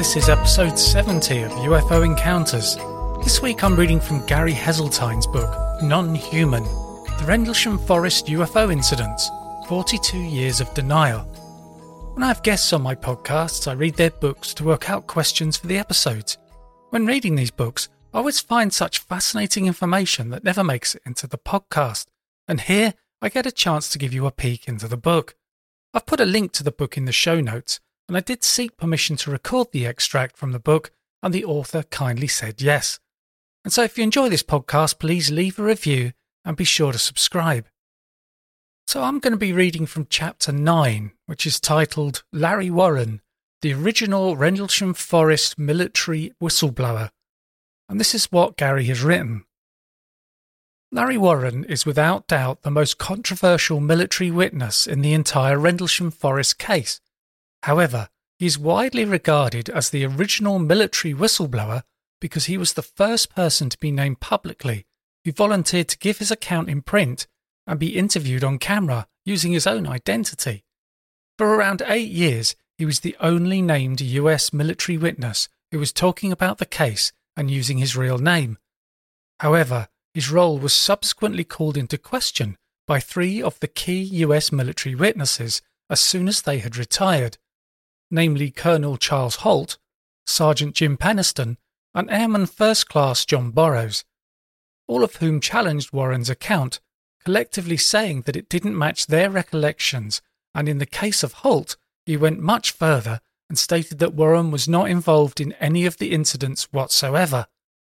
This is episode 70 of UFO Encounters. This week I'm reading from Gary Heseltine's book, Non-Human, The Rendlesham Forest UFO Incidents, 42 Years of Denial. When I have guests on my podcasts, I read their books to work out questions for the episodes. When reading these books, I always find such fascinating information that never makes it into the podcast, and here I get a chance to give you a peek into the book. I've put a link to the book in the show notes, and I did seek permission to record the extract from the book, and the author kindly said yes. And so if you enjoy this podcast, please leave a review and be sure to subscribe. So I'm going to be reading from chapter 9, which is titled Larry Warren, the original Rendlesham Forest military whistleblower. And this is what Gary has written. Larry Warren is without doubt the most controversial military witness in the entire Rendlesham Forest case. However, he is widely regarded as the original military whistleblower because he was the first person to be named publicly who volunteered to give his account in print and be interviewed on camera using his own identity. For around 8 years, he was the only named US military witness who was talking about the case and using his real name. However, his role was subsequently called into question by 3 of the key US military witnesses as soon as they had retired, namely Colonel Charles Holt, Sergeant Jim Penniston, and Airman First Class John Burroughs, all of whom challenged Warren's account, collectively saying that it didn't match their recollections, and in the case of Holt, he went much further and stated that Warren was not involved in any of the incidents whatsoever.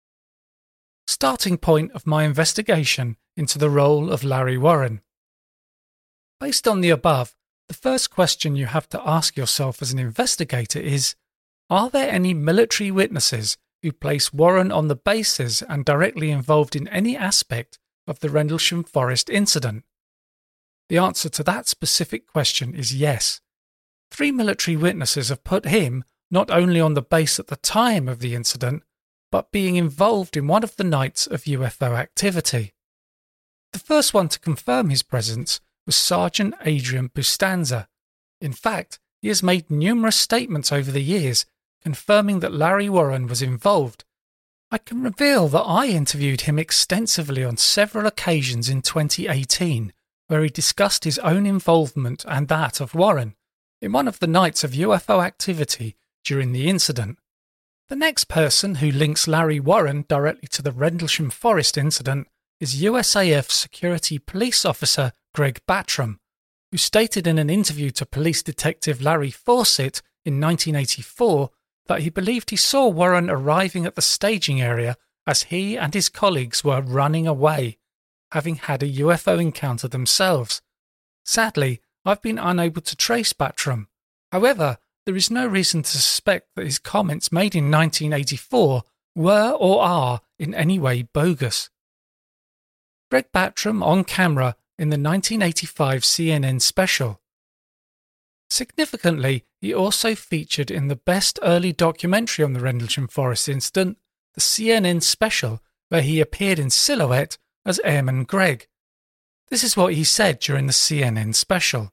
Starting point of my investigation into the role of Larry Warren. Based on the above, the first question you have to ask yourself as an investigator is, are there any military witnesses who place Warren on the basis and directly involved in any aspect of the Rendlesham Forest incident? The answer to that specific question is yes. 3 military witnesses have put him not only on the base at the time of the incident, but being involved in one of the nights of UFO activity. The first one to confirm his presence was Sergeant Adrian Bustanza. In fact, he has made numerous statements over the years confirming that Larry Warren was involved. I can reveal that I interviewed him extensively on several occasions in 2018, where he discussed his own involvement and that of Warren in one of the nights of UFO activity during the incident. The next person who links Larry Warren directly to the Rendlesham Forest incident is USAF Security Police Officer Greg Battram, who stated in an interview to police detective Larry Fawcett in 1984 that he believed he saw Warren arriving at the staging area as he and his colleagues were running away, having had a UFO encounter themselves. Sadly, I've been unable to trace Battram. However, there is no reason to suspect that his comments made in 1984 were or are in any way bogus. Greg Battram on camera in the 1985 CNN special. Significantly, he also featured in the best early documentary on the Rendlesham Forest incident, the CNN special, where he appeared in silhouette as Airman Greg. This is what he said during the CNN special.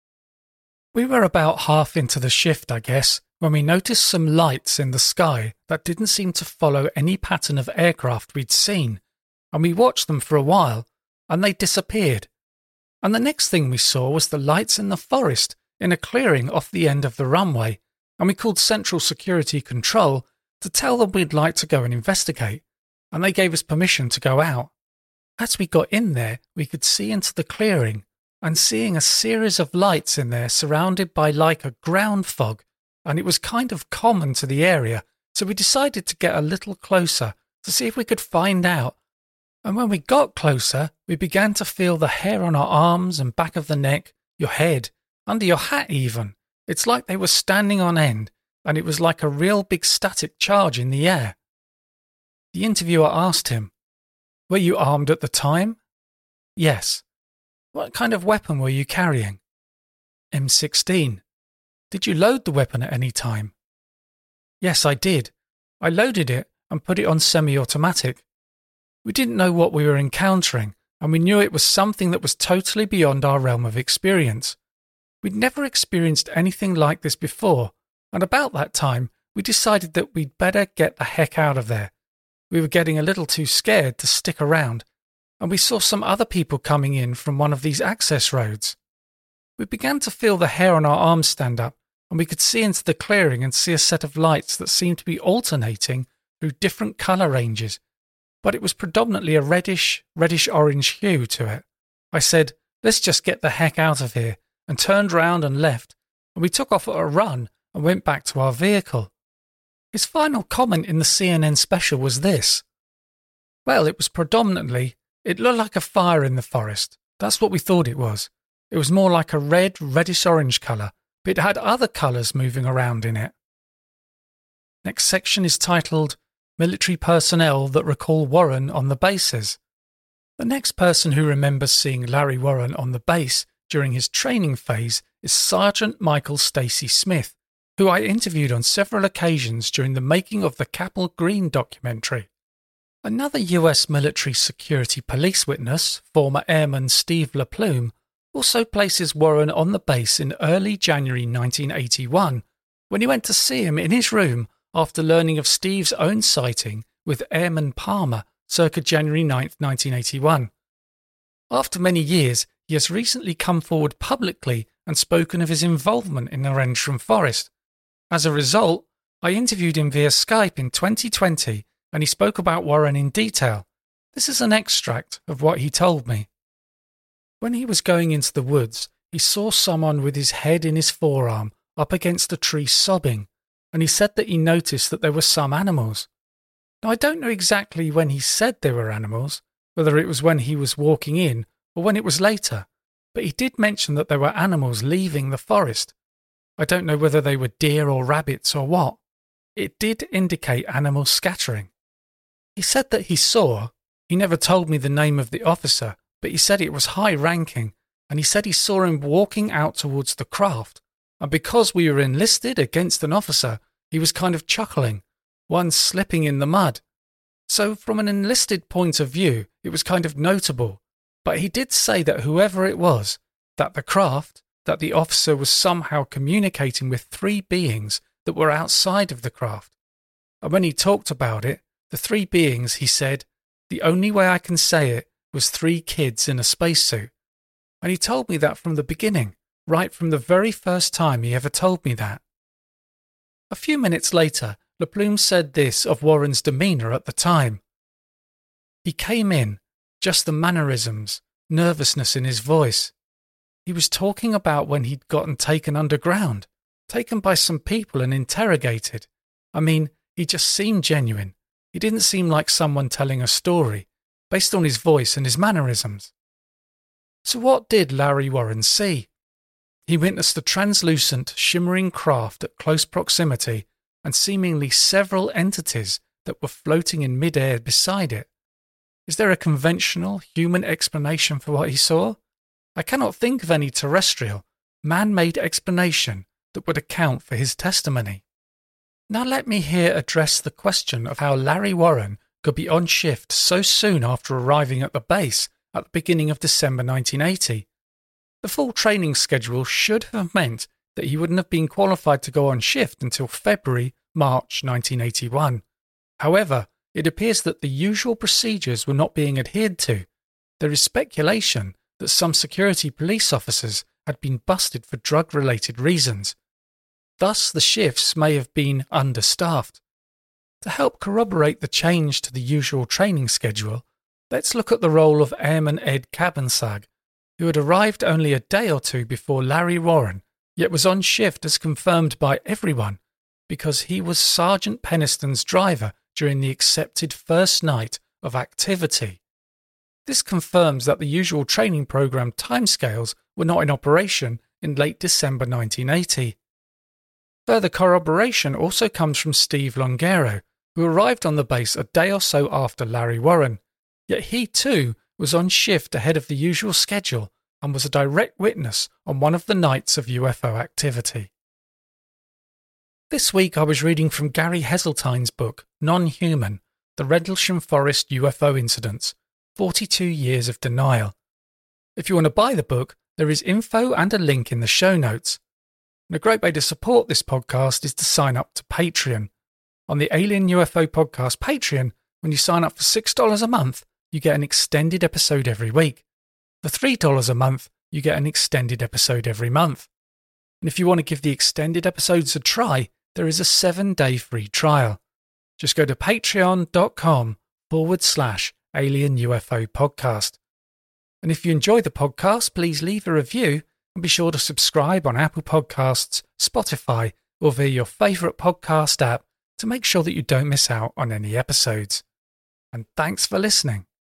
We were about half into the shift, I guess, when we noticed some lights in the sky that didn't seem to follow any pattern of aircraft we'd seen, and we watched them for a while, and they disappeared. And the next thing we saw was the lights in the forest in a clearing off the end of the runway, and we called Central Security Control to tell them we'd like to go and investigate, and they gave us permission to go out. As we got in there, we could see into the clearing, and seeing a series of lights in there surrounded by like a ground fog, and it was kind of common to the area, so we decided to get a little closer to see if we could find out. And when we got closer, we began to feel the hair on our arms and back of the neck, your head, under your hat even. It's like they were standing on end, and it was like a real big static charge in the air. The interviewer asked him, "Were you armed at the time?" "Yes." "What kind of weapon were you carrying?" "M16. "Did you load the weapon at any time?" "Yes, I did. I loaded it and put it on semi-automatic. We didn't know what we were encountering, and we knew it was something that was totally beyond our realm of experience. We'd never experienced anything like this before, and about that time we decided that we'd better get the heck out of there. We were getting a little too scared to stick around, and we saw some other people coming in from one of these access roads. We began to feel the hair on our arms stand up, and we could see into the clearing and see a set of lights that seemed to be alternating through different colour ranges, but it was predominantly a reddish-orange hue to it. I said, "Let's just get the heck out of here," and turned round and left, and we took off at a run and went back to our vehicle. His final comment in the CNN special was this: "Well, it was predominantly, it looked like a fire in the forest. That's what we thought it was. It was more like a reddish-orange colour, but it had other colours moving around in it." Next section is titled Military Personnel That Recall Warren on the Bases. The next person who remembers seeing Larry Warren on the base during his training phase is Sergeant Michael Stacy Smith, who I interviewed on several occasions during the making of the Capel Green documentary. Another US military security police witness, former airman Steve LaPlume, also places Warren on the base in early January 1981, when he went to see him in his room after learning of Steve's own sighting with Airman Palmer circa January 9, 1981. After many years, he has recently come forward publicly and spoken of his involvement in the Rendlesham Forest. As a result, I interviewed him via Skype in 2020, and he spoke about Warren in detail. This is an extract of what he told me. When he was going into the woods, he saw someone with his head in his forearm up against a tree sobbing, and he said that he noticed that there were some animals. Now, I don't know exactly when he said there were animals, whether it was when he was walking in or when it was later, but he did mention that there were animals leaving the forest. I don't know whether they were deer or rabbits or what. It did indicate animal scattering. He said that he never told me the name of the officer, but he said it was high-ranking, and he said he saw him walking out towards the craft, and because we were enlisted against an officer, he was kind of chuckling, one slipping in the mud. So from an enlisted point of view, it was kind of notable, but he did say that whoever it was, that the officer was somehow communicating with three beings that were outside of the craft. And when he talked about it, the three beings, he said, the only way I can say it was three kids in a spacesuit. And he told me that from the beginning, right from the very first time he ever told me that. A few minutes later, LaPlume said this of Warren's demeanour at the time. He came in, just the mannerisms, nervousness in his voice. He was talking about when he'd gotten taken underground, taken by some people and interrogated. I mean, he just seemed genuine. He didn't seem like someone telling a story, based on his voice and his mannerisms. So what did Larry Warren see? He witnessed a translucent, shimmering craft at close proximity and seemingly several entities that were floating in mid-air beside it. Is there a conventional human explanation for what he saw? I cannot think of any terrestrial, man-made explanation that would account for his testimony. Now let me here address the question of how Larry Warren could be on shift so soon after arriving at the base at the beginning of December 1980. The full training schedule should have meant that he wouldn't have been qualified to go on shift until March 1981. However, it appears that the usual procedures were not being adhered to. There is speculation that some security police officers had been busted for drug-related reasons. Thus, the shifts may have been understaffed. To help corroborate the change to the usual training schedule, let's look at the role of Airman Ed Cabansag, who had arrived only a day or two before Larry Warren, yet was on shift as confirmed by everyone, because he was Sergeant Peniston's driver during the accepted first night of activity. This confirms that the usual training program timescales were not in operation in late December 1980. Further corroboration also comes from Steve Longero, who arrived on the base a day or so after Larry Warren, yet he too was on shift ahead of the usual schedule and was a direct witness on one of the nights of UFO activity. This week I was reading from Gary Heseltine's book, Non-Human, The Rendlesham Forest UFO Incidents, 42 Years of Denial. If you want to buy the book, there is info and a link in the show notes. And a great way to support this podcast is to sign up to Patreon. On the Alien UFO Podcast Patreon, when you sign up for $6 a month, you get an extended episode every week. For $3 a month, you get an extended episode every month. And if you want to give the extended episodes a try, there is a 7-day free trial. Just go to patreon.com/Alien UFO Podcast. And if you enjoy the podcast, please leave a review and be sure to subscribe on Apple Podcasts, Spotify, or via your favourite podcast app to make sure that you don't miss out on any episodes. And thanks for listening.